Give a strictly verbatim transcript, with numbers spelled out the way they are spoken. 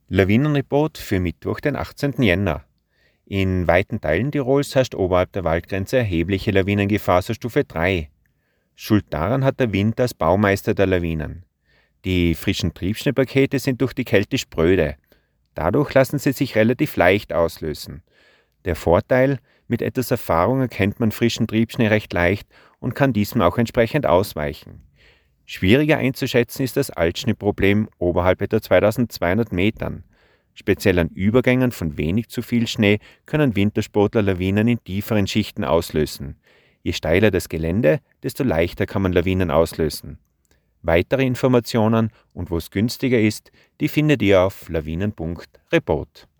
Lawinenreport für Mittwoch, den achtzehnten Jänner. In weiten Teilen Tirols herrscht oberhalb der Waldgrenze erhebliche Lawinengefahr zur Stufe drei. Schuld daran hat der Wind als Baumeister der Lawinen. Die frischen Triebschneepakete sind durch die Kälte spröde. Dadurch lassen sie sich relativ leicht auslösen. Der Vorteil: mit etwas Erfahrung erkennt man frischen Triebschnee recht leicht und kann diesem auch entsprechend ausweichen. Schwieriger einzuschätzen ist das Altschneeproblem oberhalb etwa zweitausendzweihundert Metern. Speziell an Übergängen von wenig zu viel Schnee können Wintersportler Lawinen in tieferen Schichten auslösen. Je steiler das Gelände, desto leichter kann man Lawinen auslösen. Weitere Informationen und wo es günstiger ist, die findet ihr auf lawinen punkt report.